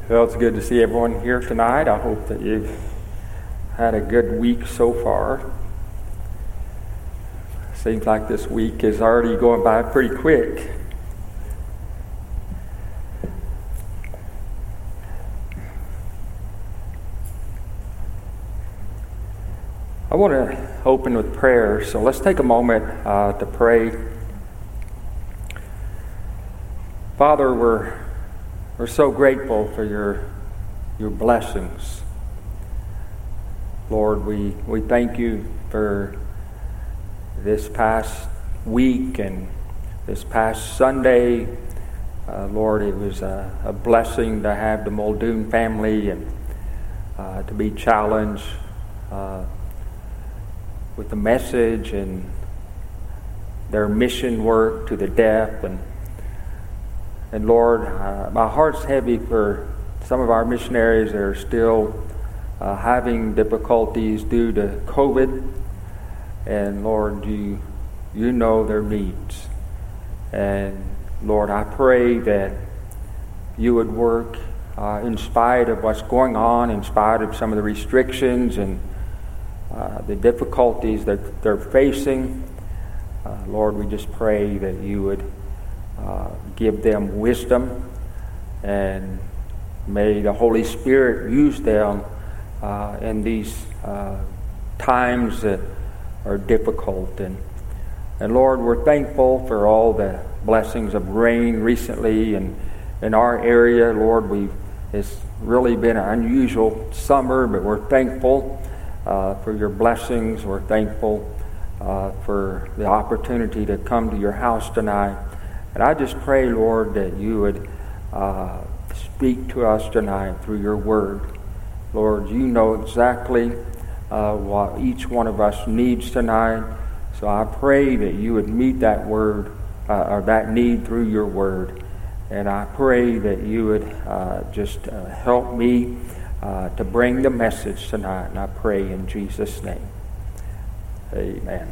Well, it's good to see everyone here tonight. I hope that you've had a good week so far. Seems like this week is already going by pretty quick. I want to open with prayer, so let's take a moment to pray. Father, we're so grateful for your blessings. Lord, we thank you for this past week and this past Sunday. Lord, it was a blessing to have the Muldoon family and to be challenged with the message and their mission work to the deaf. And Lord, my heart's heavy for some of our missionaries that are still having difficulties due to COVID. And Lord, you know their needs. And Lord, I pray that you would work in spite of what's going on, in spite of some of the restrictions and the difficulties that they're facing. Lord, we just pray that you would give them wisdom, and may the Holy Spirit use them in these times that are difficult. And Lord, we're thankful for all the blessings of rain recently in our area. Lord, it's really been an unusual summer, but we're thankful for your blessings. We're thankful for the opportunity to come to your house tonight. And I just pray, Lord, that you would speak to us tonight through your word. Lord, you know exactly what each one of us needs tonight. So I pray that you would meet that word or that need through your word. And I pray that you would just help me to bring the message tonight. And I pray in Jesus' name. Amen.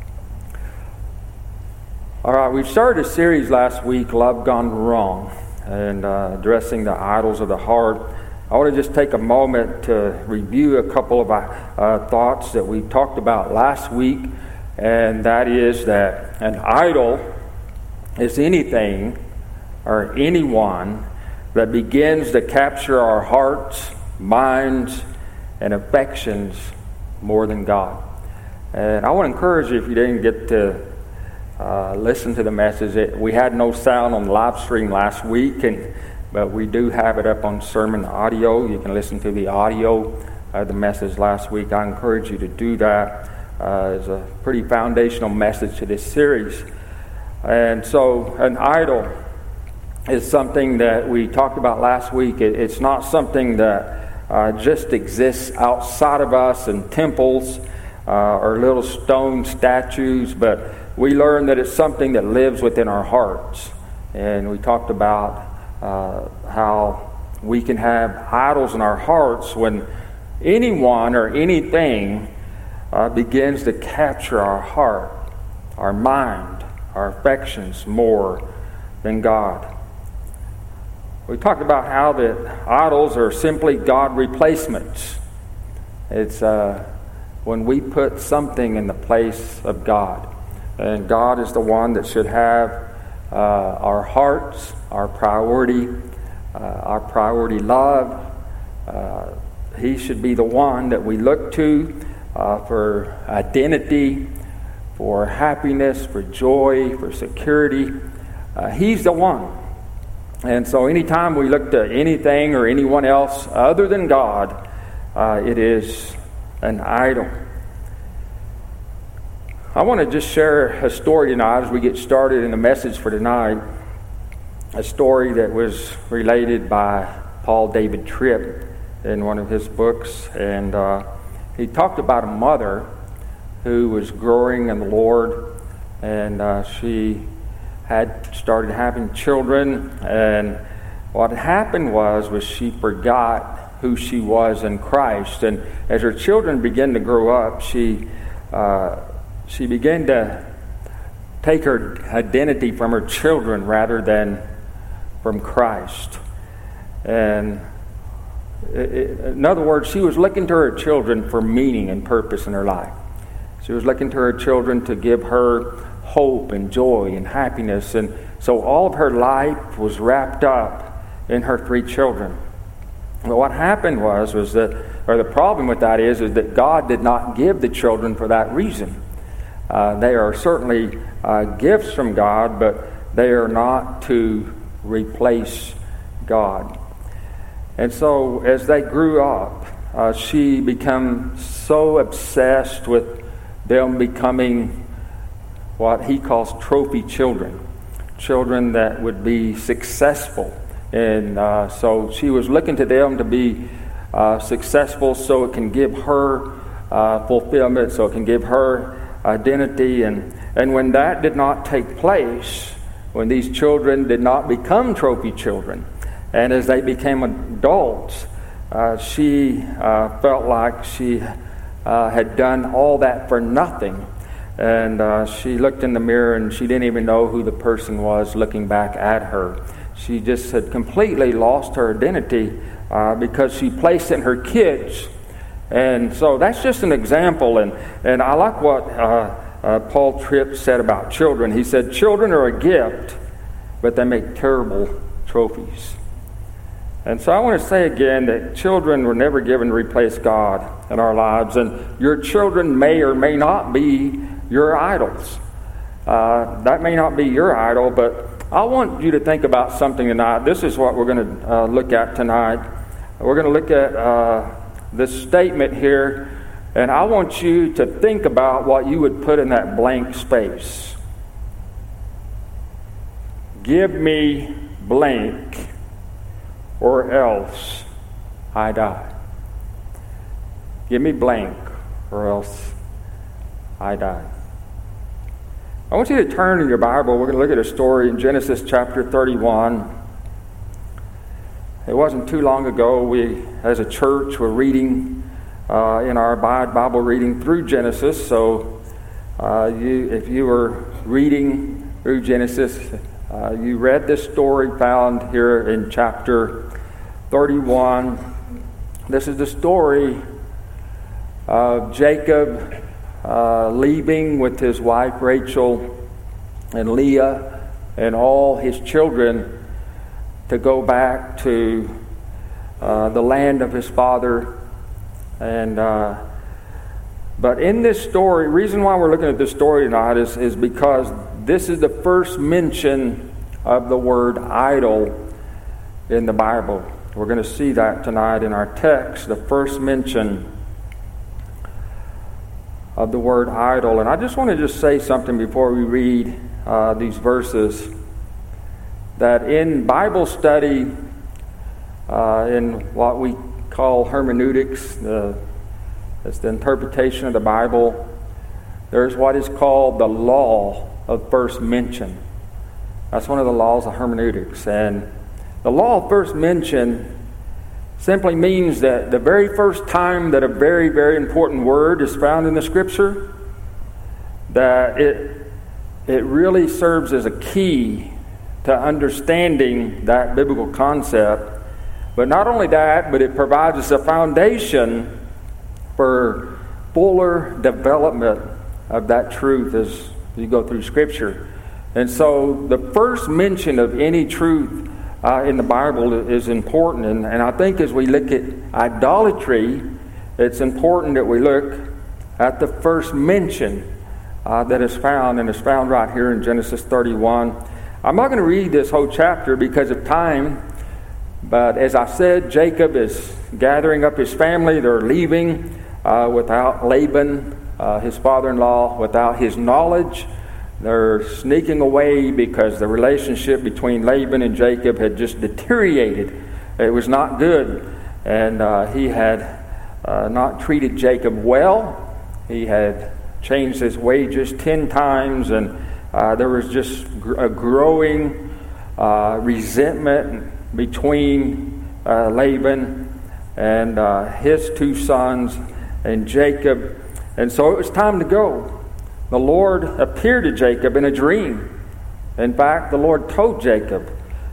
All right, we started a series last week, Love Gone Wrong, and addressing the idols of the heart. I want to just take a moment to review a couple of thoughts that we talked about last week, and that is that an idol is anything or anyone that begins to capture our hearts, minds, and affections more than God. And I want to encourage you, if you didn't get to listen to the message. We had no sound on the live stream last week, but we do have it up on sermon audio. You can listen to the audio of the message last week. I encourage you to do that. It's a pretty foundational message to this series. And so an idol is something that we talked about last week. It's not something that just exists outside of us in temples or little stone statues, but we learned that it's something that lives within our hearts. And we talked about how we can have idols in our hearts when anyone or anything begins to capture our heart, our mind, our affections more than God. We talked about how that idols are simply God replacements. It's when we put something in the place of God. And God is the one that should have our hearts, our priority love. He should be the one that we look to for identity, for happiness, for joy, for security. He's the one. And so anytime we look to anything or anyone else other than God, it is an idol. I want to just share a story tonight as we get started in the message for tonight. A story that was related by Paul David Tripp in one of his books. And he talked about a mother who was growing in the Lord. And she had started having children. And what happened was she forgot who she was in Christ. And as her children began to grow up, she began to take her identity from her children rather than from Christ. And In other words, she was looking to her children for meaning and purpose in her life. She was looking to her children to give her hope and joy and happiness. And so all of her life was wrapped up in her 3 children. But what happened was that, or the problem with that is that God did not give the children for that reason. They are certainly gifts from God, but they are not to replace God. And so as they grew up, she became so obsessed with them becoming what he calls trophy children, children that would be successful. And so she was looking to them to be successful so it can give her fulfillment, so it can give her identity. And when that did not take place, when these children did not become trophy children, and as they became adults, she felt like she had done all that for nothing. And she looked in the mirror and she didn't even know who the person was looking back at her. She just had completely lost her identity because she placed in her kids. And so that's just an example. And I like what Paul Tripp said about children. He said, children are a gift, but they make terrible trophies. And so I want to say again that children were never given to replace God in our lives. And your children may or may not be your idols. That may not be your idol, but I want you to think about something tonight. This is what we're going to look at tonight. We're going to look at this statement here, and I want you to think about what you would put in that blank space. Give me blank, or else I die. Give me blank, or else I die. I want you to turn in your Bible. We're going to look at a story in Genesis chapter 31. It wasn't too long ago we, as a church, were reading in our Bible reading through Genesis. So if you were reading through Genesis, you read this story found here in chapter 31. This is the story of Jacob leaving with his wife Rachel and Leah and all his children to go back to the land of his father. And but in this story, reason why we're looking at this story tonight is because this is the first mention of the word idol in the Bible. We're going to see that tonight in our text, the first mention of the word idol. And I just want to just say something before we read these verses, that in Bible study, in what we call hermeneutics, it's the interpretation of the Bible, there's what is called the law of first mention. That's one of the laws of hermeneutics. And the law of first mention simply means that the very first time that a very, very important word is found in the Scripture, that it really serves as a key to understanding that biblical concept. But not only that, but it provides us a foundation for fuller development of that truth as you go through Scripture. And so the first mention of any truth in the Bible is important. And I think as we look at idolatry, it's important that we look at the first mention that is found, and is found right here in Genesis 31. I'm not going to read this whole chapter because of time, but as I said, Jacob is gathering up his family. They're leaving without Laban, his father-in-law, without his knowledge. They're sneaking away because the relationship between Laban and Jacob had just deteriorated. It was not good. And he had not treated Jacob well. He had changed his wages 10 times. And there was just a growing resentment between Laban and his 2 sons and Jacob. And so it was time to go. The Lord appeared to Jacob in a dream. In fact, the Lord told Jacob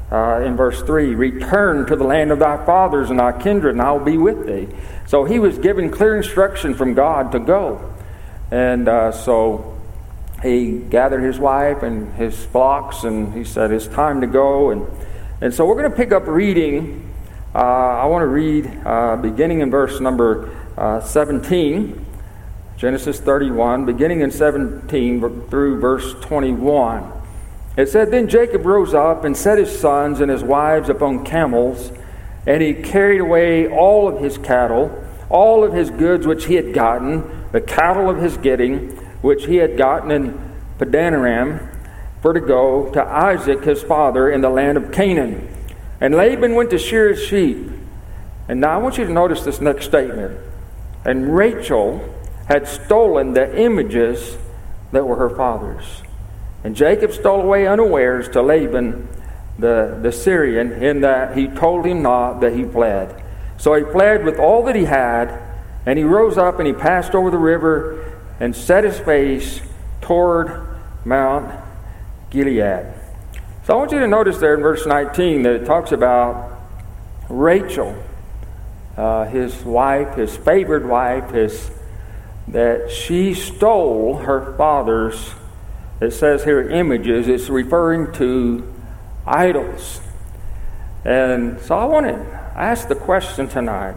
in verse 3, return to the land of thy fathers and thy kindred, and I will be with thee. So he was given clear instruction from God to go. And so he gathered his wife and his flocks, and he said, it's time to go. And so we're going to pick up reading. I want to read beginning in verse number 17, Genesis 31, beginning in 17 through verse 21. It said, Then Jacob rose up and set his sons and his wives upon camels, and he carried away all of his cattle, all of his goods which he had gotten, the cattle of his getting, which he had gotten in Padanaram, for to go to Isaac his father in the land of Canaan. And Laban went to shear his sheep. And now I want you to notice this next statement. And Rachel had stolen the images that were her father's. And Jacob stole away unawares to Laban the Syrian, in that he told him not that he fled. So he fled with all that he had, and he rose up and he passed over the river and set his face toward Mount Gilead. So I want you to notice there in verse 19 that it talks about Rachel, his wife, his favored wife, that she stole her father's, it says here, images. It's referring to idols. And so I want to ask the question tonight,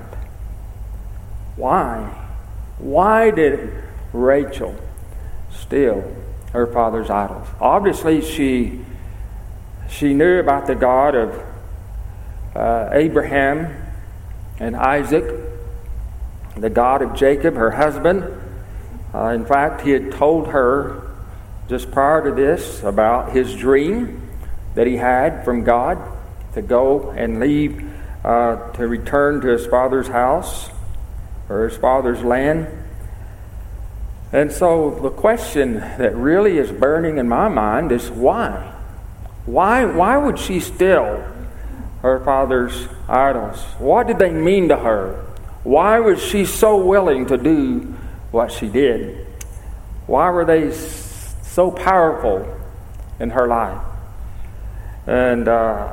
why? Why did Rachel steal her father's idols? Obviously, she knew about the God of Abraham and Isaac, the God of Jacob, her husband. In fact, he had told her just prior to this about his dream that he had from God to go and leave, to return to his father's house or his father's land. And so the question that really is burning in my mind is why? Why would she steal her father's idols? What did they mean to her? Why was she so willing to do what she did? Why were they so powerful in her life? And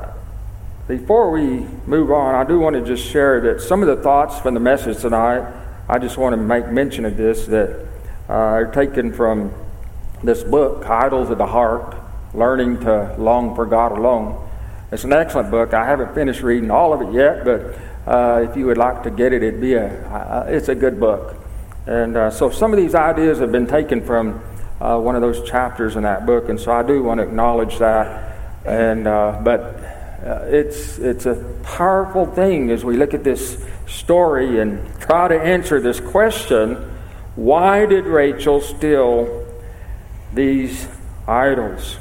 before we move on, I do want to just share that some of the thoughts from the message tonight, I just want to make mention of this, that are taken from this book, Idols of the Heart, Learning to Long for God Alone. It's an excellent book. I haven't finished reading all of it yet, but if you would like to get it, it's a good book. And so some of these ideas have been taken from one of those chapters in that book, and so I do want to acknowledge that. And but it's a powerful thing as we look at this story and try to answer this question: why did Rachel steal these idols?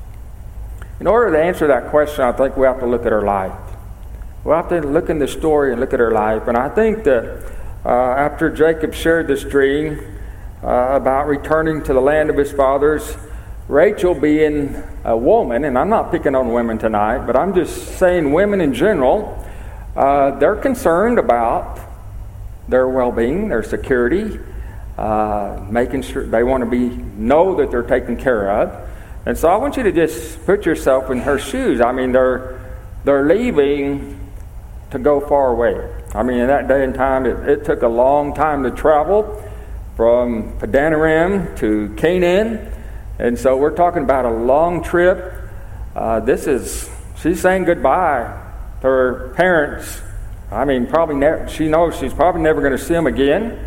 In order to answer that question, I think we have to look at her life. We have to look in the story and look at her life. And I think that after Jacob shared this dream about returning to the land of his fathers, Rachel being a woman, and I'm not picking on women tonight, but I'm just saying women in general, they're concerned about their well-being, their security, making sure they want to know that they're taken care of. And so I want you to just put yourself in her shoes. I mean, they're leaving to go far away. I mean, in that day and time, it took a long time to travel from Padanaram to Canaan. And so we're talking about a long trip. She's saying goodbye to her parents. I mean, she knows she's probably never going to see them again.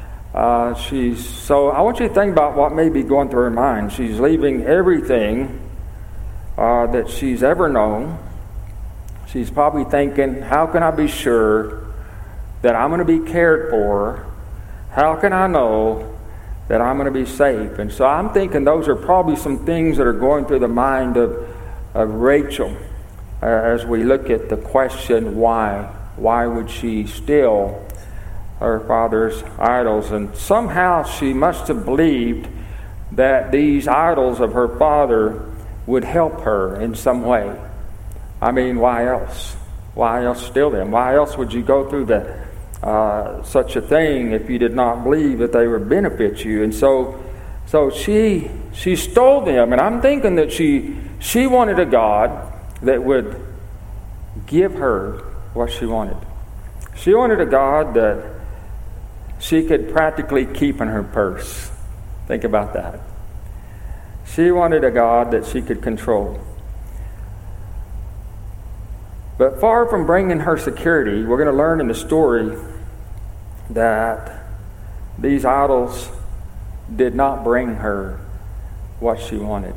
So I want you to think about what may be going through her mind. She's leaving everything that she's ever known. She's probably thinking, how can I be sure that I'm going to be cared for? How can I know that I'm going to be safe? And so I'm thinking those are probably some things that are going through the mind of Rachel as we look at the question, why? Why would she steal her father's idols? And somehow she must have believed that these idols of her father would help her in some way. I mean, why else? Why else steal them? Why else would you go through such a thing if you did not believe that they would benefit you? And so she stole them, and I'm thinking that she wanted a God that would give her what she wanted. She wanted a God that she could practically keep in her purse. Think about that. She wanted a God that she could control. But far from bringing her security, we're going to learn in the story that these idols did not bring her what she wanted.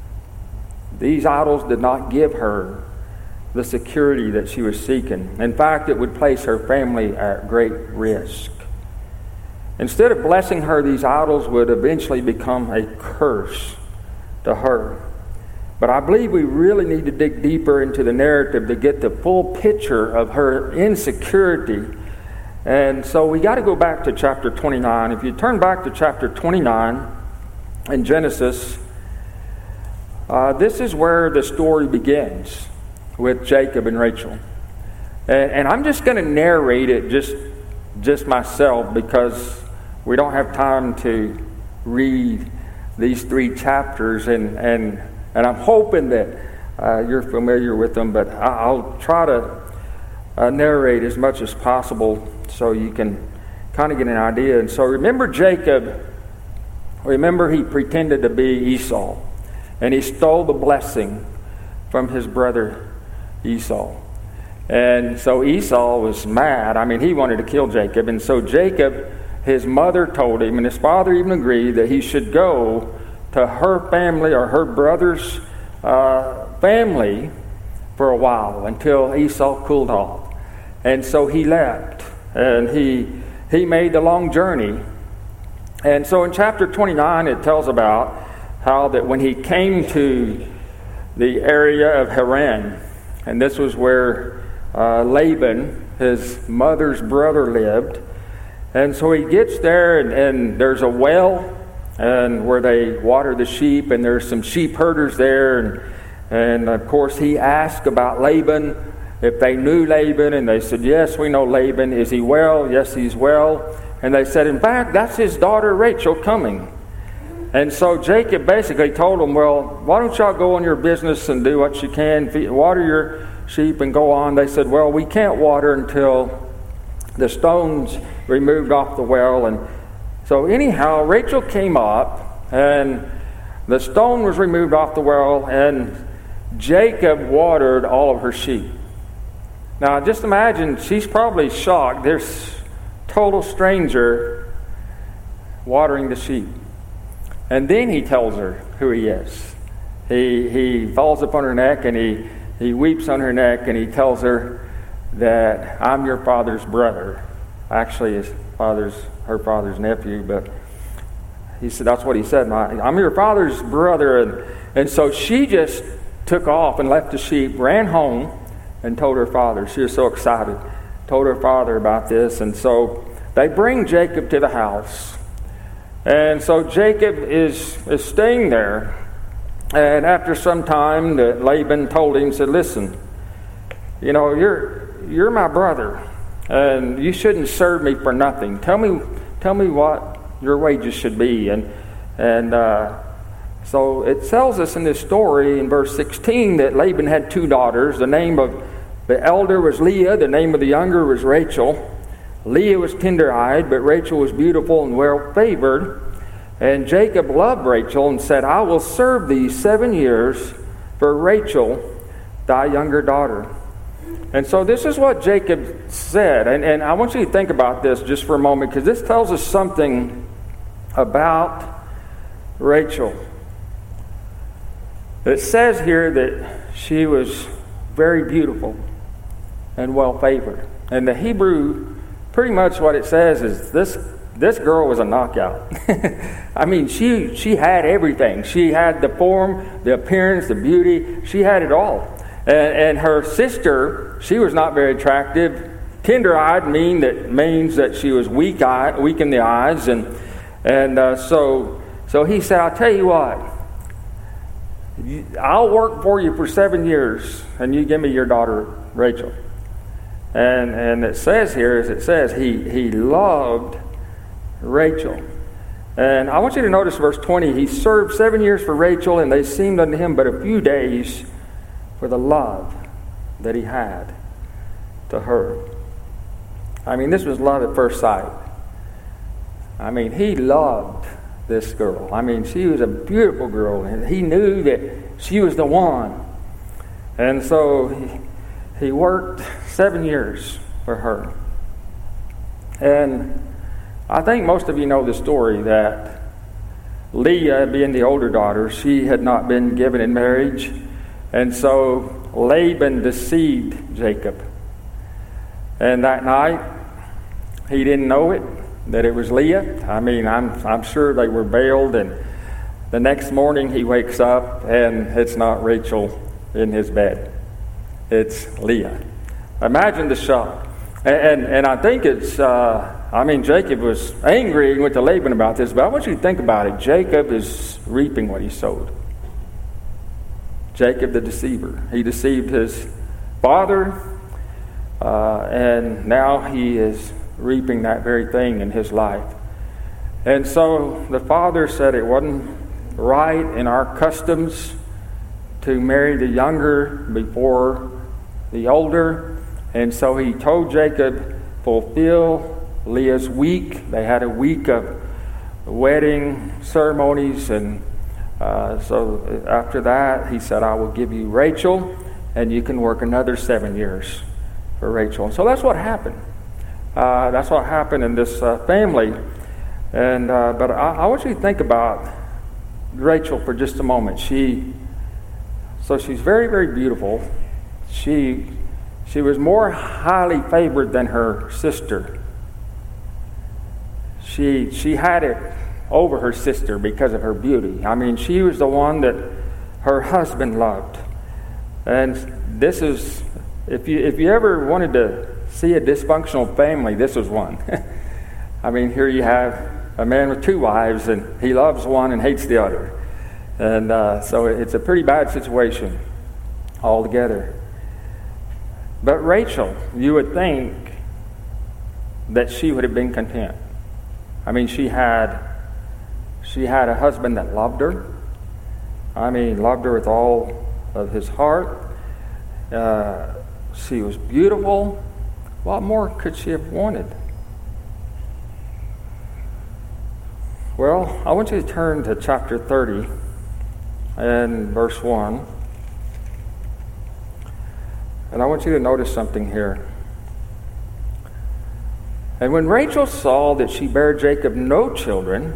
These idols did not give her the security that she was seeking. In fact, it would place her family at great risk. Instead of blessing her, these idols would eventually become a curse to her. But I believe we really need to dig deeper into the narrative to get the full picture of her insecurity. And so we got to go back to chapter 29. If you turn back to chapter 29 in Genesis, this is where the story begins with Jacob and Rachel. And I'm just going to narrate it just myself, because we don't have time to read these 3 chapters, and I'm hoping that you're familiar with them, but I'll try to narrate as much as possible so you can kind of get an idea. And so remember Jacob, he pretended to be Esau, and he stole the blessing from his brother Esau. And so Esau was mad. I mean, he wanted to kill Jacob. And so Jacob, his mother told him, and his father even agreed, that he should go to her family or her brother's family for a while until Esau cooled off. And so he left, and he made the long journey. And so in chapter 29, it tells about how that when he came to the area of Haran, and this was where Laban, his mother's brother, lived. And so he gets there, and there's a well and where they water the sheep, and there's some sheep herders there. And of course, he asked about Laban, if they knew Laban, and they said, yes, we know Laban. Is he well? Yes, he's well. And they said, in fact, that's his daughter Rachel coming. And so Jacob basically told them, well, why don't y'all go on your business and do what you can, water your sheep and go on. They said, well, we can't water until the stones removed off the well. And so anyhow, Rachel came up, and the stone was removed off the well, and Jacob watered all of her sheep. Now, just imagine, she's probably shocked. There's total stranger watering the sheep. And then he tells her who he is. He falls upon her neck, and he weeps on her neck, and he tells her that I'm your father's brother. Actually, her father's nephew, but he said, that's what he said. I'm your father's brother. And so she just took off and left the sheep, ran home, and told her father. She was so excited. Told her father about this. And so they bring Jacob to the house. And so Jacob is staying there. And after some time, Laban told him, said, listen, you know, you're my brother, and you shouldn't serve me for nothing. Tell me what your wages should be. And so it tells us in this story in verse 16 that Laban had 2 daughters. The name of the elder was Leah. The name of the younger was Rachel. Leah was tender-eyed, but Rachel was beautiful and well-favored. And Jacob loved Rachel and said, I will serve thee 7 years for Rachel, thy younger daughter. And so this is what Jacob said. And I want you to think about this just for a moment, because this tells us something about Rachel. It says here that she was very beautiful and well-favored. And the Hebrew, pretty much what it says is this girl was a knockout. I mean, she had everything. She had the form, the appearance, the beauty. She had it all. And her sister, she was not very attractive. Tender-eyed means that she was weak in the eyes. And so he said, I'll tell you what. I'll work for you for 7 years, and you give me your daughter Rachel. And it says here, as it says, he loved Rachel. And I want you to notice verse 20. He served 7 years for Rachel, and they seemed unto him but a few days for the love that he had to her. I mean, this was love at first sight. I mean, he loved this girl. I mean, she was a beautiful girl, and he knew that she was the one. And so he worked 7 years for her. And I think most of you know the story that Leah, being the older daughter, she had not been given in marriage. And so Laban deceived Jacob. And that night, he didn't know it, that it was Leah. I mean, I'm sure they were veiled. And the next morning he wakes up and it's not Rachel in his bed. It's Leah. Imagine the shock. And I think it's, Jacob was angry and went to Laban about this, but I want you to think about it. Jacob is reaping what he sowed. Jacob the deceiver. He deceived his father, and now he is reaping that very thing in his life. And so the father said it wasn't right in our customs to marry the younger before the older. And so he told Jacob, fulfill Leah's week. They had a week of wedding ceremonies. And so after that, he said, I will give you Rachel, and you can work another 7 years for Rachel. And so that's what happened. That's what happened in this family. And but I want you to think about Rachel for just a moment. She's very, very beautiful. She was more highly favored than her sister. She had it over her sister because of her beauty. I mean, she was the one that her husband loved. And this is, if you ever wanted to see a dysfunctional family, this was one. I mean, here you have a man with two wives, and he loves one and hates the other. And so it's a pretty bad situation altogether. But Rachel, you would think that she would have been content. I mean, she had a husband that loved her. I mean, loved her with all of his heart. She was beautiful. What more could she have wanted? Well, I want you to turn to chapter 30 and verse 1. And I want you to notice something here. And when Rachel saw that she bare Jacob no children,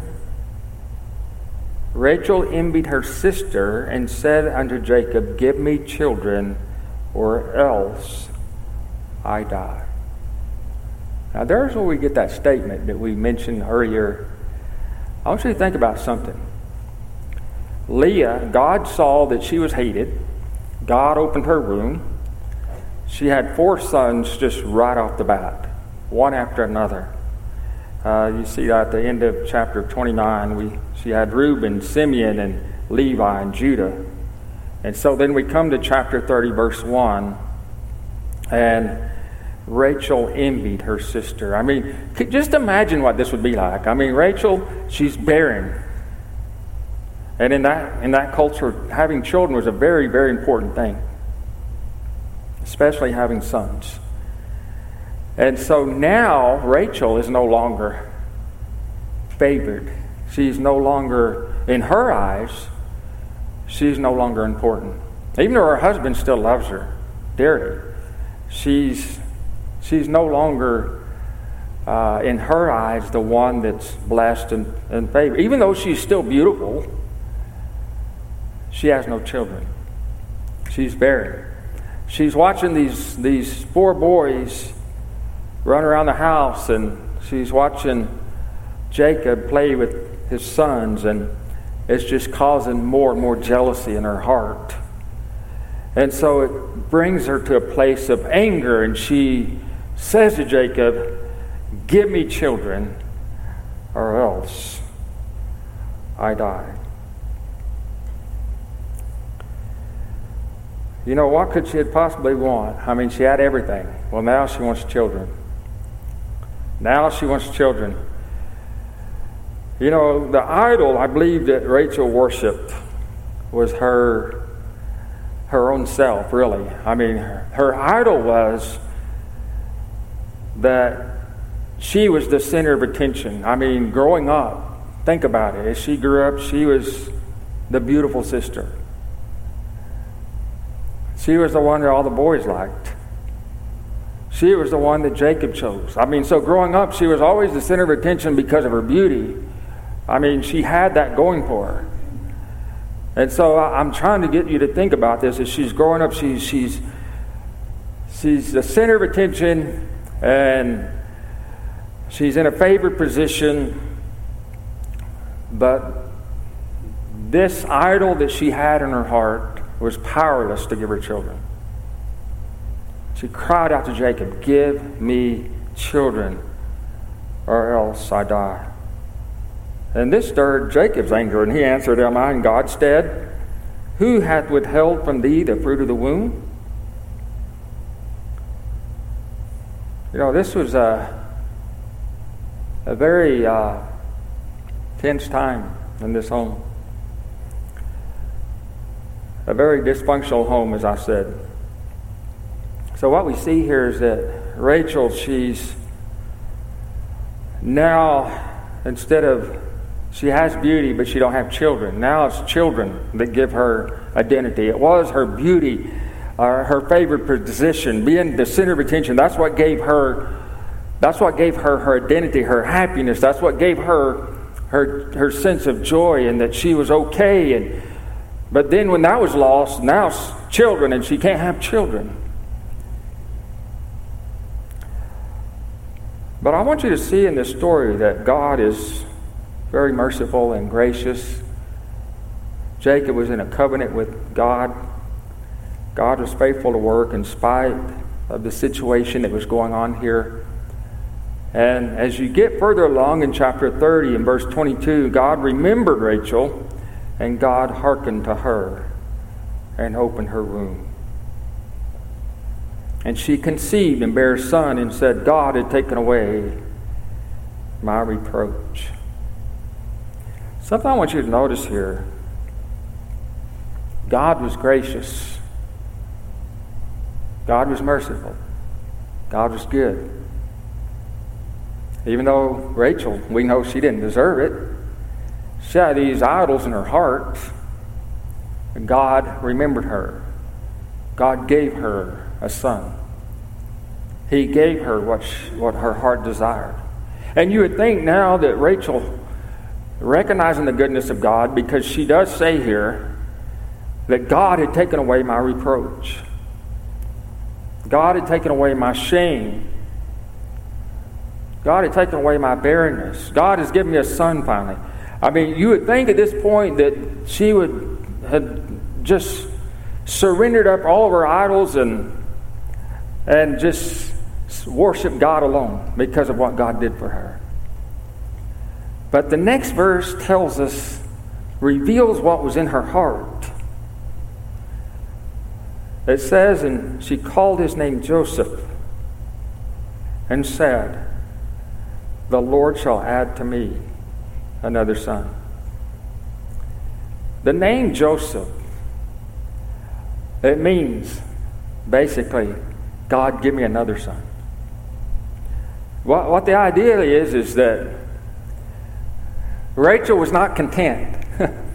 Rachel envied her sister and said unto Jacob, give me children, or else I die. Now there's where we get that statement that we mentioned earlier. I want you to think about something. Leah, God saw that she was hated. God opened her womb. She had 4 sons just right off the bat, one after another. You see that at the end of chapter 29, she had Reuben, Simeon, and Levi, and Judah. And so then we come to chapter 30, verse 1, and Rachel envied her sister. I mean, just imagine what this would be like. I mean, Rachel, she's barren. And in that culture, having children was a very, very important thing, especially having sons. And so now Rachel is no longer favored. She's no longer, in her eyes, she's no longer important. Even though her husband still loves her dearly, she's no longer, in her eyes, the one that's blessed and favored. Even though she's still beautiful, she has no children. She's barren. She's watching these 4 boys run around the house, and she's watching Jacob play with his sons, and it's just causing more and more jealousy in her heart. And so it brings her to a place of anger, and she says to Jacob, give me children, or else I die. You know, what could she possibly want? I mean, she had everything. Well, now she wants children. Now she wants children. You know, the idol I believe that Rachel worshipped was her her own self, really. I mean, her idol was that she was the center of attention. I mean, growing up, think about it. As she grew up, she was the beautiful sister. She was the one that all the boys liked. She was the one that Jacob chose. I mean, so growing up, she was always the center of attention because of her beauty. I mean, she had that going for her. And so I'm trying to get you to think about this. As she's growing up, she's the center of attention, and she's in a favored position. But this idol that she had in her heart was powerless to give her children. She cried out to Jacob, "Give me children, or else I die." And this stirred Jacob's anger, and he answered, "Am I in God's stead? Who hath withheld from thee the fruit of the womb?" You know, this was a very tense time in this home. A very dysfunctional home, as I said. So what we see here is that Rachel, she's now, she has beauty, but she don't have children. Now it's children that give her identity. It was her beauty, her favorite position, being the center of attention. That's what gave her her identity, her happiness. That's what gave her sense of joy, and that she was okay. But then when that was lost, now it's children, and she can't have children. But I want you to see in this story that God is very merciful and gracious. Jacob was in a covenant with God. God was faithful to work in spite of the situation that was going on here. And as you get further along in chapter 30 and verse 22, God remembered Rachel, and God hearkened to her and opened her womb. And she conceived and bare a son, and said, God had taken away my reproach. Something I want you to notice here. God was gracious. God was merciful. God was good. Even though Rachel, we know she didn't deserve it. She had these idols in her heart. And God remembered her. God gave her a son. He gave her what her heart desired. And you would think now that Rachel, recognizing the goodness of God, because she does say here that God had taken away my reproach. God had taken away my shame. God had taken away my barrenness. God has given me a son finally. I mean, you would think at this point that she had just surrendered up all of her idols and just worship God alone because of what God did for her. But the next verse tells us, reveals what was in her heart. It says, and she called his name Joseph, and said, the Lord shall add to me another son. The name Joseph, it means basically, God, give me another son. What the idea is that Rachel was not content.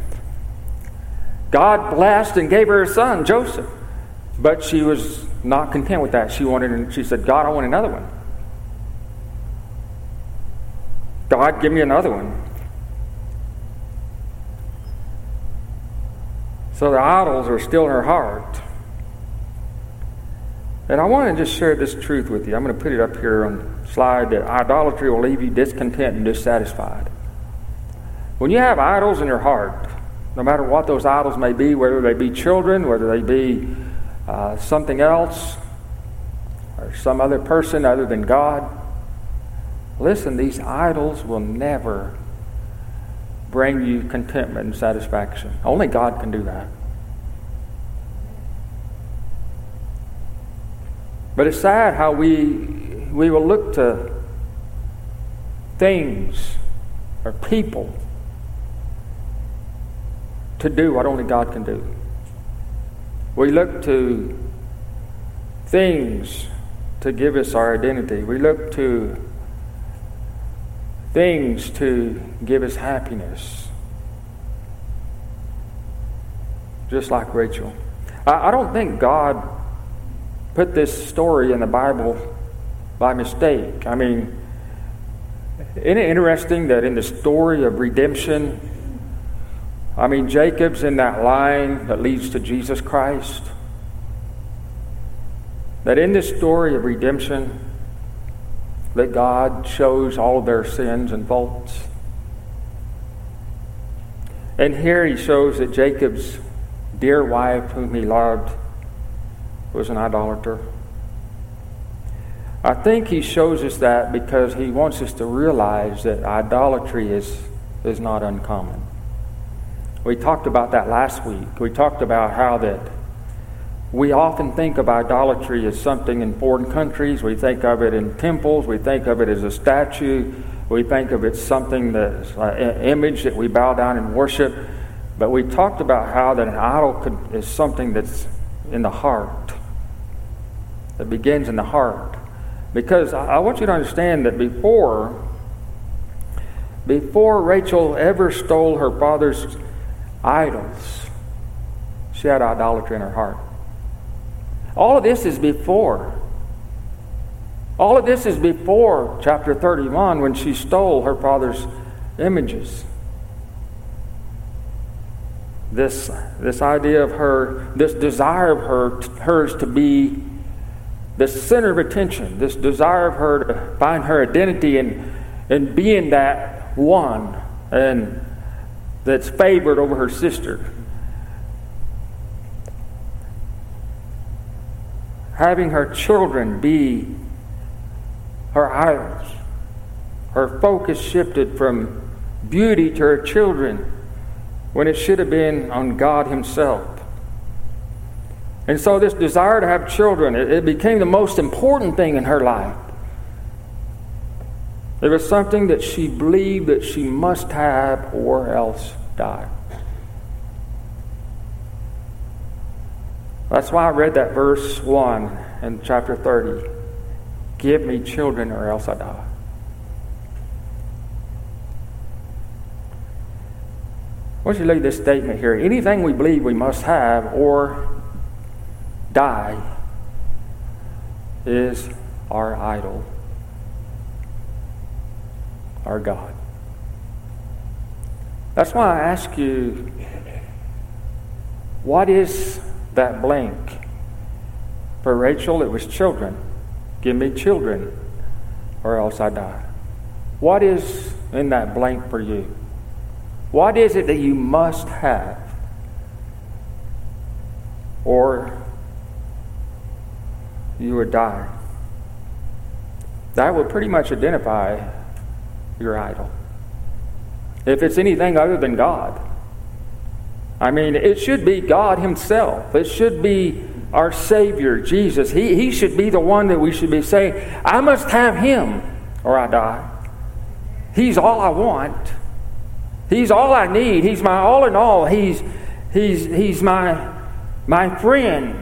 God blessed and gave her a son, Joseph. But she was not content with that. She said, God, I want another one. God, give me another one. So the idols are still in her heart. And I want to just share this truth with you. I'm going to put it up here on the slide, that idolatry will leave you discontent and dissatisfied. When you have idols in your heart, no matter what those idols may be, whether they be children, whether they be something else, or some other person other than God, listen, these idols will never bring you contentment and satisfaction. Only God can do that. But it's sad how we will look to things or people to do what only God can do. We look to things to give us our identity. We look to things to give us happiness. Just like Rachel. I don't think God put this story in the Bible by mistake. I mean, isn't it interesting that in the story of redemption, I mean, Jacob's in that line that leads to Jesus Christ. That in this story of redemption, that God shows all of their sins and faults. And here he shows that Jacob's dear wife, whom he loved, was an idolater. I think he shows us that because he wants us to realize that idolatry is not uncommon. We talked about that last week. We talked about how that we often think of idolatry as something in foreign countries. We think of it in temples. We think of it as a statue. We think of it as something that's an image that we bow down and worship. But we talked about how that an idol is something that's in the heart. That begins in the heart. Because I want you to understand that before Rachel ever stole her father's idols, she had idolatry in her heart. All of this is before. All of this is before chapter 31 when she stole her father's images. This idea of her, this desire of hers to be the center of attention, this desire of her to find her identity in being that one and that's favored over her sister. Having her children be her idols. Her focus shifted from beauty to her children when it should have been on God Himself. And so this desire to have children, it became the most important thing in her life. It was something that she believed that she must have or else die. That's why I read that verse 1 in chapter 30. Give me children or else I die. I want you to look at this statement here. Anything we believe we must have or die is our idol, our God. That's why I ask you, what is that blank? For Rachel, it was children. Give me children, or else I die. What is in that blank for you? What is it that you must have? Or you would die. That would pretty much identify your idol. If it's anything other than God. I mean, it should be God Himself. It should be our Savior, Jesus. He should be the one that we should be saying, I must have Him or I die. He's all I want. He's all I need. He's my all in all. He's my friend.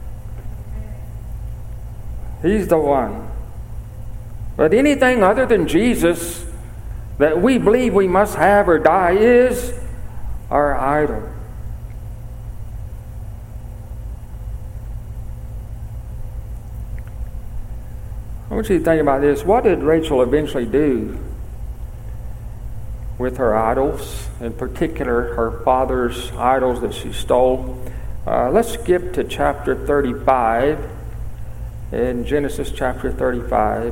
He's the one. But anything other than Jesus that we believe we must have or die is our idol. I want you to think about this. What did Rachel eventually do with her idols? In particular, her father's idols that she stole. Let's skip to chapter 35. In Genesis chapter 35.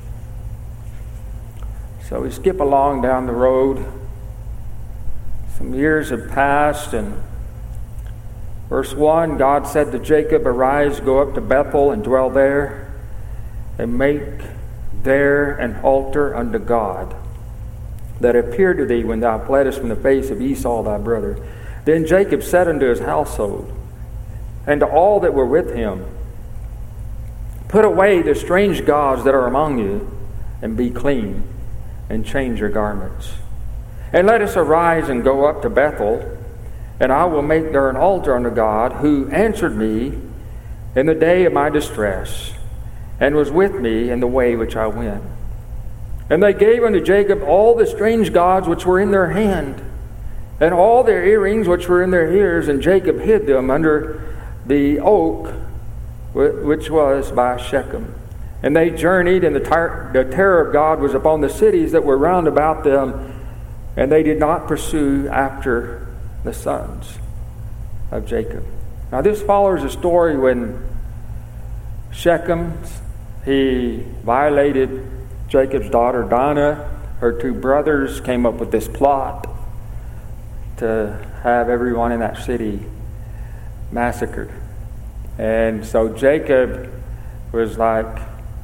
So we skip along down the road. Some years have passed, and verse 1, God said to Jacob, Arise, go up to Bethel and dwell there, and make there an altar unto God, that appeared to thee when thou fleddest from the face of Esau thy brother. Then Jacob said unto his household, and to all that were with him, Put away the strange gods that are among you, and be clean, and change your garments. And let us arise and go up to Bethel, and I will make there an altar unto God, who answered me in the day of my distress, and was with me in the way which I went. And they gave unto Jacob all the strange gods which were in their hand, and all their earrings which were in their ears, and Jacob hid them under the oak which was by Shechem. And they journeyed, and the terror of God was upon the cities that were round about them, and they did not pursue after the sons of Jacob. Now this follows a story when Shechem, he violated Jacob's daughter Dinah. Her two brothers came up with this plot to have everyone in that city massacred. And so Jacob was like,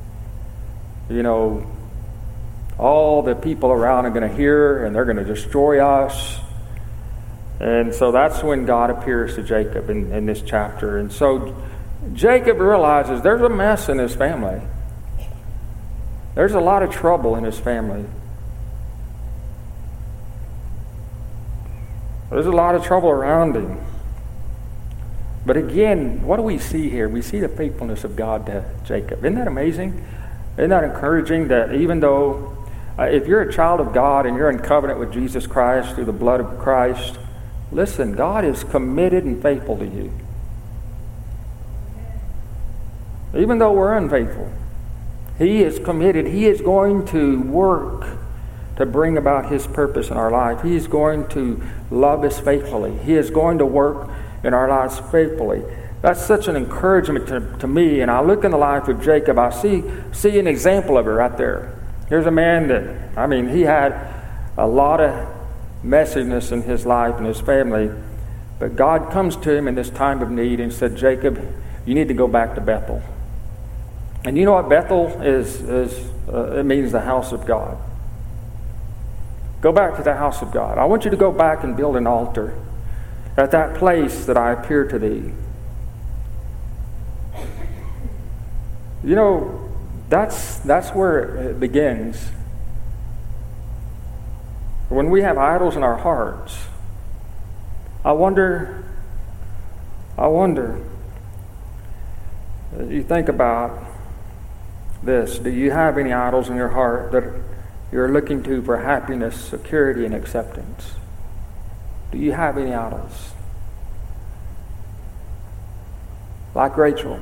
all the people around are going to hear and they're going to destroy us. And so that's when God appears to Jacob in this chapter. And so Jacob realizes there's a mess in his family. There's a lot of trouble in his family. There's a lot of trouble around him. But again, what do we see here? We see the faithfulness of God to Jacob. Isn't that amazing? Isn't that encouraging that even though if you're a child of God and you're in covenant with Jesus Christ through the blood of Christ, listen, God is committed and faithful to you. Even though we're unfaithful, He is committed. He is going to work to bring about His purpose in our life. He is going to love us faithfully. He is going to work in our lives faithfully. That's such an encouragement to me. And I look in the life of Jacob, I see an example of it right there. Here's a man that, he had a lot of messiness in his life and his family. But God comes to him in this time of need and said, Jacob, you need to go back to Bethel. And you know what Bethel is? It means the house of God. Go back to the house of God. I want you to go back and build an altar at that place that I appear to thee. That's where it begins. When we have idols in our hearts, I wonder, you think about this. Do you have any idols in your heart that you're looking to for happiness, security, and acceptance? Do you have any idols? Like Rachel,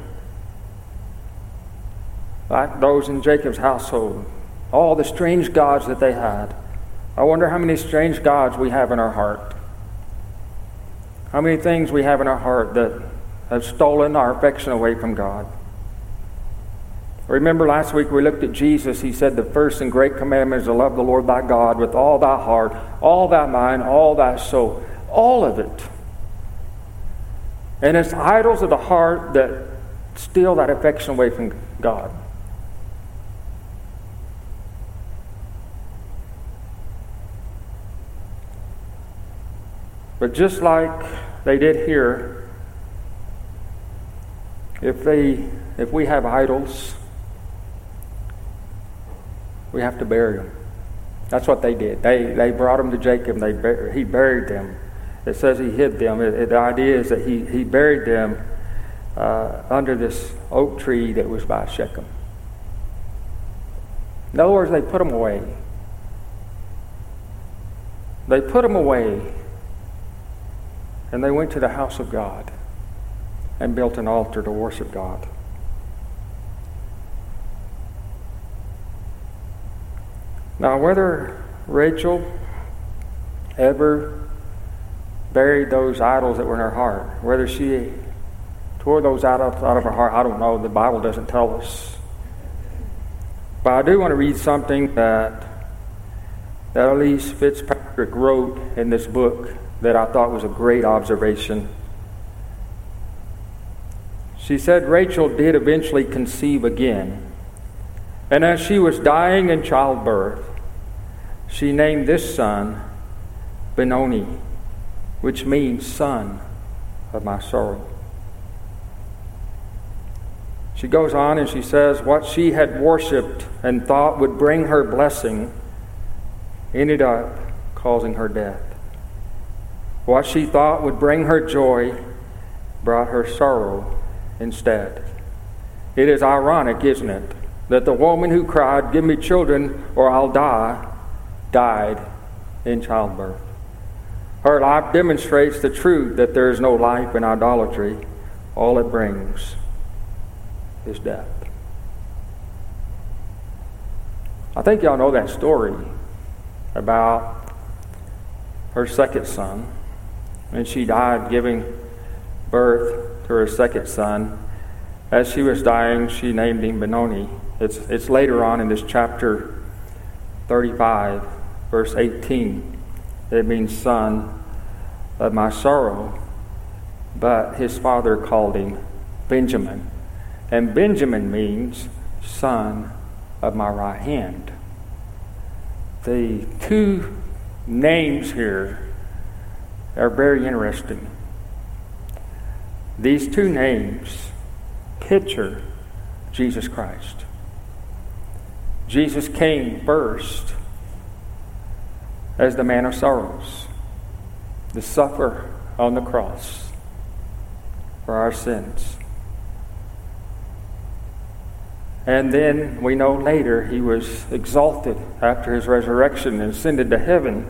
like those in Jacob's household, all the strange gods that they had. I wonder how many strange gods we have in our heart. How many things we have in our heart that have stolen our affection away from God. Remember last week we looked at Jesus. He said the first and great commandment is to love the Lord thy God with all thy heart, all thy mind, all thy soul. All of it. And it's idols of the heart that steal that affection away from God. But just like they did here, if we have idols, we have to bury them. That's what they did. They brought them to Jacob and he buried them. It says he hid them. The idea is that he buried them under this oak tree that was by Shechem. In other words, they put them away. They put them away. And they went to the house of God and built an altar to worship God. Now, whether Rachel ever buried those idols that were in her heart, whether she tore those out of her heart, I don't know. The Bible doesn't tell us. But I do want to read something that Elise Fitzpatrick wrote in this book that I thought was a great observation. She said Rachel did eventually conceive again. And as she was dying in childbirth, she named this son Benoni, which means son of my sorrow. She goes on and she says what she had worshipped and thought would bring her blessing ended up causing her death. What she thought would bring her joy brought her sorrow instead. It is ironic, isn't it, that the woman who cried, "Give me children or I'll die," died in childbirth. Her life demonstrates the truth that there is no life in idolatry. All it brings is death. I think y'all know that story about her second son. And she died giving birth to her second son. As she was dying, she named him Benoni. It's later on in this chapter 35, verse 18. It means son of my sorrow. But his father called him Benjamin. And Benjamin means son of my right hand. The two names here are very interesting. These two names picture Jesus Christ. Jesus came first as the man of sorrows, to suffer on the cross for our sins. And then we know later he was exalted after his resurrection and ascended to heaven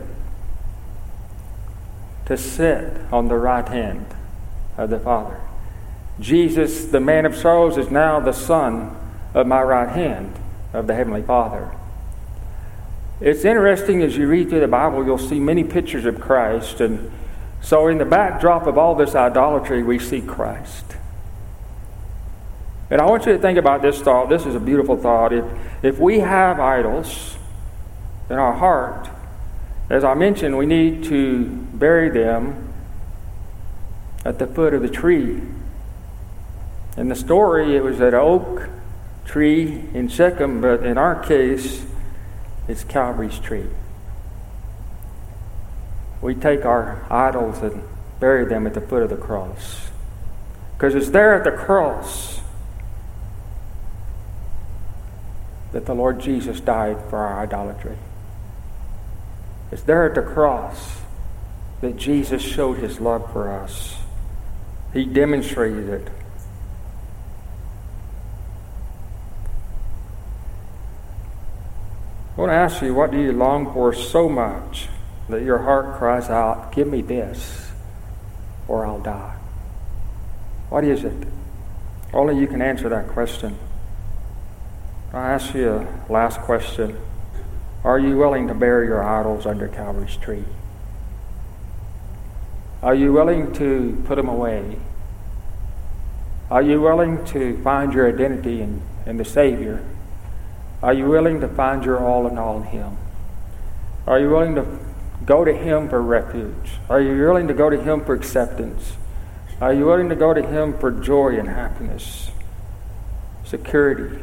to sit on the right hand of the Father. Jesus, the man of sorrows, is now the son of my right hand of the Heavenly Father. It's interesting as you read through the Bible, you'll see many pictures of Christ. And so in the backdrop of all this idolatry, we see Christ. And I want you to think about this thought. This is a beautiful thought. If we have idols in our heart, as I mentioned, we need to bury them at the foot of the tree. In the story, it was an oak tree in Shechem, but in our case, it's Calvary's tree. We take our idols and bury them at the foot of the cross. Because it's there at the cross that the Lord Jesus died for our idolatry. It's there at the cross that Jesus showed his love for us. He demonstrated it. I want to ask you, what do you long for so much that your heart cries out, "Give me this, or I'll die"? What is it? Only you can answer that question. I ask you a last question. Are you willing to bury your idols under Calvary's tree? Are you willing to put them away? Are you willing to find your identity in the Savior? Are you willing to find your all in all in Him? Are you willing to go to Him for refuge? Are you willing to go to Him for acceptance? Are you willing to go to Him for joy and happiness, security?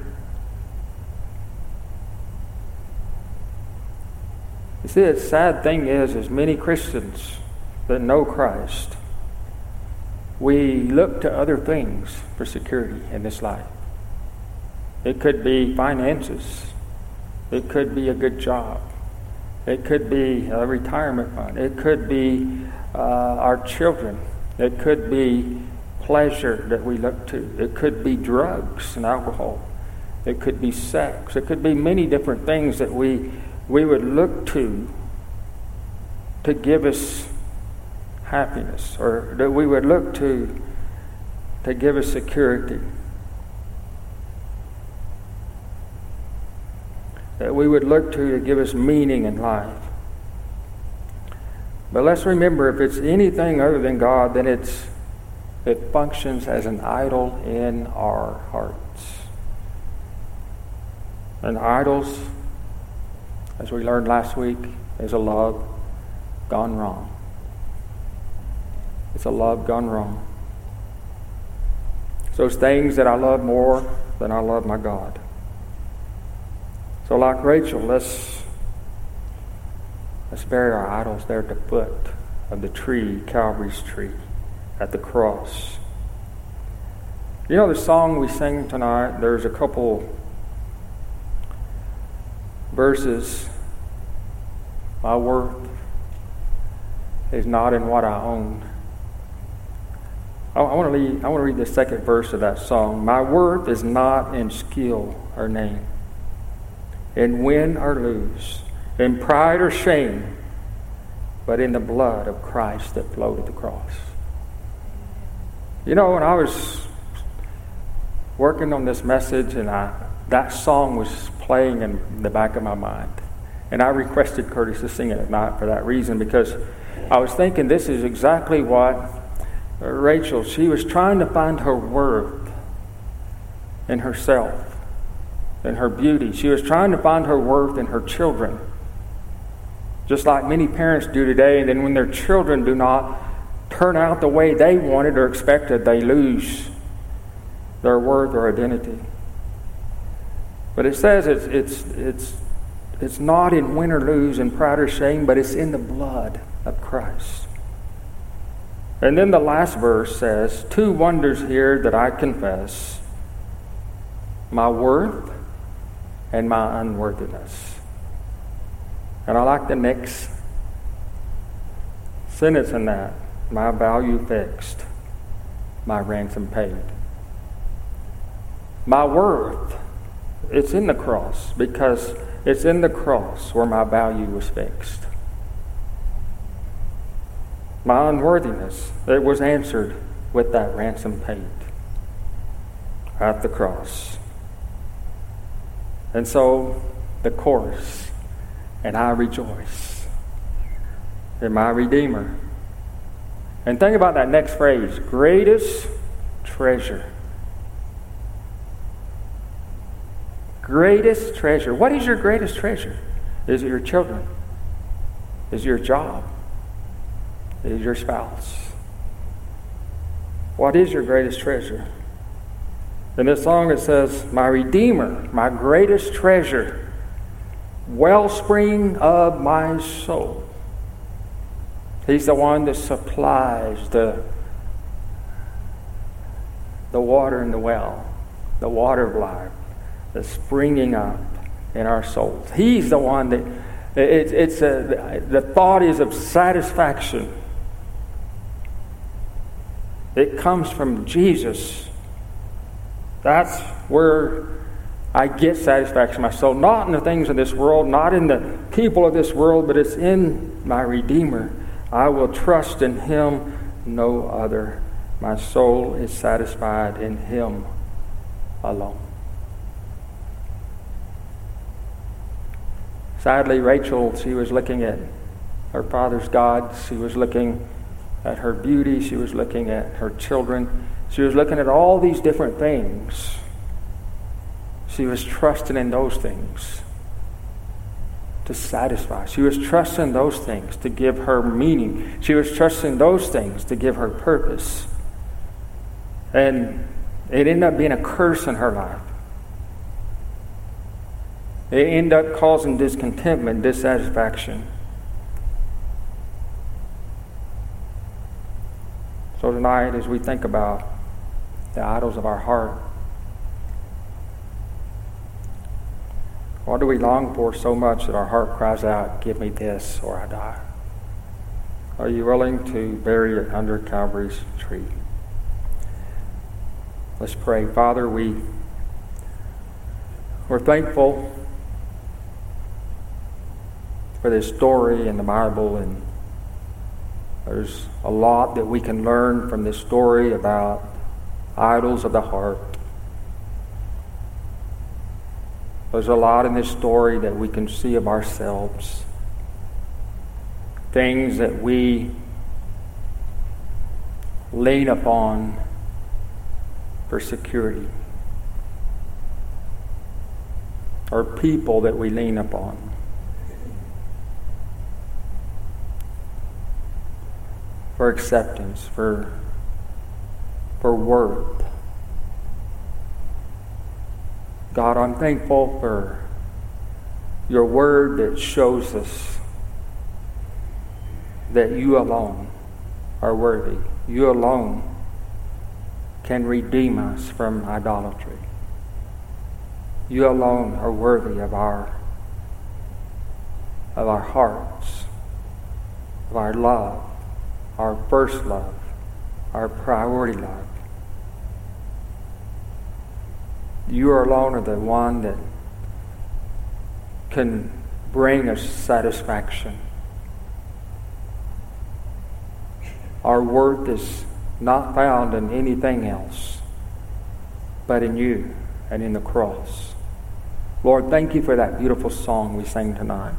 You see, the sad thing is, as many Christians that know Christ, we look to other things for security in this life. It could be finances. It could be a good job. It could be a retirement fund. It could be our children. It could be pleasure that we look to. It could be drugs and alcohol. It could be sex. It could be many different things that we would look to give us happiness, or that we would look to give us security. That we would look to give us meaning in life. But let's remember, if it's anything other than God, then it functions as an idol in our hearts. And idols, as we learned last week, is a love gone wrong. It's a love gone wrong. It's those things that I love more than I love my God. So like Rachel, let's bury our idols there at the foot of the tree, Calvary's tree, at the cross. You know the song we sang tonight, there's a couple verses, my worth is not in what I own. I want to read the second verse of that song. My worth is not in skill or name, in win or lose, in pride or shame, but in the blood of Christ that flowed at the cross. You know, when I was working on this message and that song was playing in the back of my mind, and I requested Curtis to sing it at night for that reason, because I was thinking this is exactly what Rachel, she was trying to find her worth in herself, in her beauty. She was trying to find her worth in her children, just like many parents do today. And then when their children do not turn out the way they wanted or expected, they lose their worth or identity. But it says it's not in win or lose, in pride or shame, but it's in the blood of Christ. And then the last verse says, 2 wonders here that I confess, my worth and my unworthiness. And I like the next sentence in that, my value fixed, my ransom paid. My worth, it's in the cross, because it's in the cross where my value was fixed. My unworthiness, it was answered with that ransom paid at the cross. And so the chorus, and I rejoice in my Redeemer. And think about that next phrase, greatest treasure. Greatest treasure. What is your greatest treasure? Is it your children? Is it your job? Is your spouse? What is your greatest treasure? In this song it says, my Redeemer, my greatest treasure, wellspring of my soul. He's the one that supplies the water in the well, the water of life, that's springing up in our souls. He's the one that, the thought is of satisfaction. It comes from Jesus. That's where I get satisfaction in my soul. Not in the things of this world, not in the people of this world, but it's in my Redeemer. I will trust in Him, no other. My soul is satisfied in Him alone. Sadly, Rachel, she was looking at her father's gods. She was looking at her beauty. She was looking at her children. She was looking at all these different things. She was trusting in those things to satisfy. She was trusting those things to give her meaning. She was trusting those things to give her purpose. And it ended up being a curse in her life. It ended up causing discontentment, dissatisfaction. So tonight, as we think about the idols of our heart, what do we long for so much that our heart cries out, give me this or I die? Are you willing to bury it under Calvary's tree? Let's pray. Father, we're thankful for this story in the Bible, and there's a lot that we can learn from this story about idols of the heart. There's a lot in this story that we can see of ourselves. Things that we lean upon for security. Or people that we lean upon. For acceptance, for worth. God, I'm thankful for your word that shows us that you alone are worthy. You alone can redeem us from idolatry. You alone are worthy of our hearts, of our love, our first love, our priority love. You alone are the one that can bring us satisfaction. Our worth is not found in anything else but in you and in the cross. Lord, thank you for that beautiful song we sang tonight.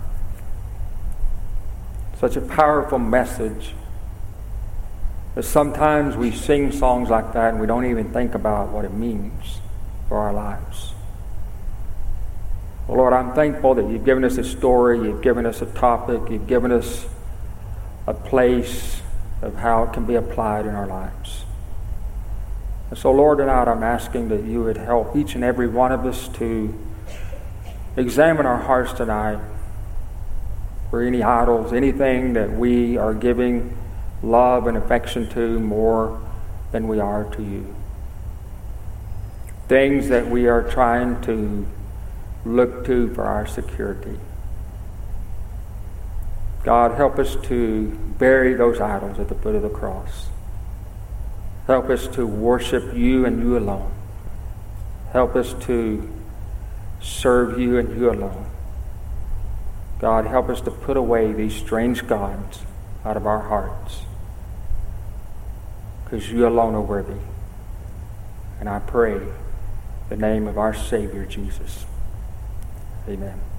Such a powerful message. But sometimes we sing songs like that and we don't even think about what it means for our lives. Well, Lord, I'm thankful that you've given us a story, you've given us a topic, you've given us a place of how it can be applied in our lives. And so, Lord, tonight I'm asking that you would help each and every one of us to examine our hearts tonight for any idols, anything that we are giving love and affection to more than we are to you. Things that we are trying to look to for our security. God, help us to bury those idols at the foot of the cross. Help us to worship you and you alone. Help us to serve you and you alone. God, help us to put away these strange gods out of our hearts, because you alone are worthy. And I pray in the name of our Savior, Jesus. Amen.